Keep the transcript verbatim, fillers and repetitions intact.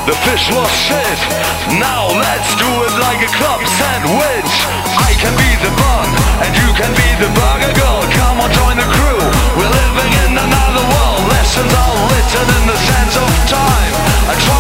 The fish was shit. Now let's do it like a club sandwich. I can be the bun and you can be the burger girl. Come on, join the crew. We're living in another world. Lessons are written in the sands of time. I try